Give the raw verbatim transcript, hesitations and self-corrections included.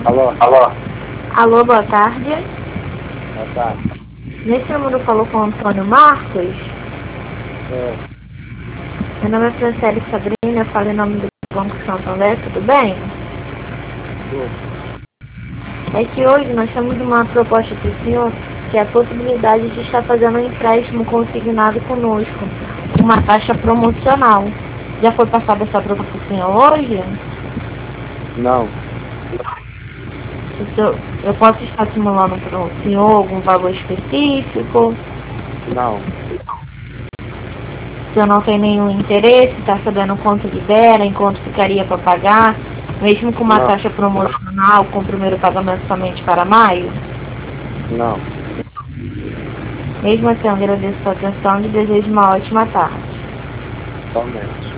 Alô? Alô? Alô, boa tarde. Boa tarde. Nesse número falou com o Antônio Marcos. É. Meu nome é Franciele Sabrina, eu falo em nome do Banco Santander, tudo bem? Tudo. É que hoje nós temos uma proposta para o senhor, que é a possibilidade de estar fazendo um empréstimo consignado conosco, uma taxa promocional. Já foi passada essa proposta para o senhor hoje? Não. O senhor, eu posso estar simulando para o senhor algum valor específico? Não. Se eu não tenho nenhum interesse, está sabendo quanto libera, em quanto ficaria para pagar, mesmo com uma Não. taxa promocional, com o primeiro pagamento somente para maio? Não. Mesmo assim, eu agradeço a sua atenção e desejo uma ótima tarde. Somente.